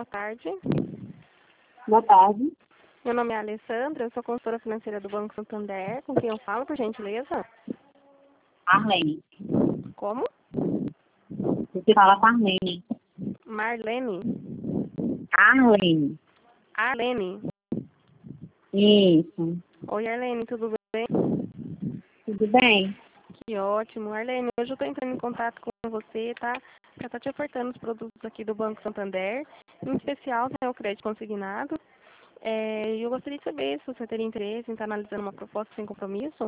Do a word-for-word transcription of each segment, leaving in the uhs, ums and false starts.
boa tarde. Boa tarde. Meu nome é Alessandra, eu sou consultora financeira do Banco Santander. Com quem eu falo, por gentileza? Arlene. Como? Você fala com a Arlene. Marlene? Arlene. Arlene. Isso. Oi, Arlene, tudo bem? Tudo bem? Que ótimo. Arlene, hoje eu estou entrando em contato com você, tá? Para estar te ofertando os produtos aqui do Banco Santander, em especial, né, o crédito consignado. É, e eu gostaria de saber se você teria interesse em estar analisando uma proposta sem compromisso.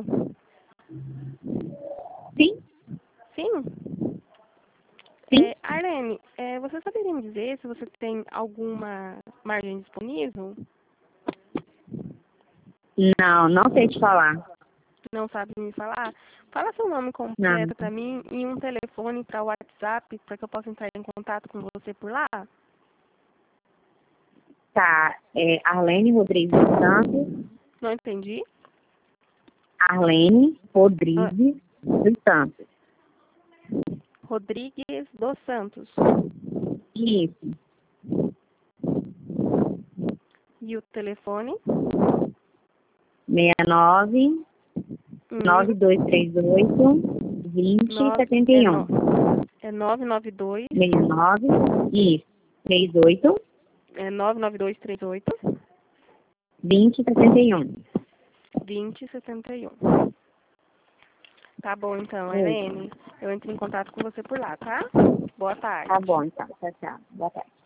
Sim? Sim? Sim? É, Arlene, é, você saberia me dizer se você tem alguma margem disponível? Não, não sei te falar. Não sabe me falar? Fala seu nome Não. completo para mim e um telefone para o WhatsApp para que eu possa entrar em contato com você por lá. Tá. É Arlene Rodrigues dos Santos. Não entendi. Arlene Ah, Rodrigues dos Santos. Rodrigues dos Santos. Isso. E o telefone? seis nove, Hum, nove dois três oito, vinte nove, setenta é, e no, um. é nove nove dois, seis nove, isso. trinta e oito, é nove nove dois três oito, vinte setenta e um. vinte setenta e um. Tá bom então, Isso. Helene. Eu entro em contato com você por lá, tá? Boa tarde. Tá bom, então. Tchau, tchau. Boa tarde.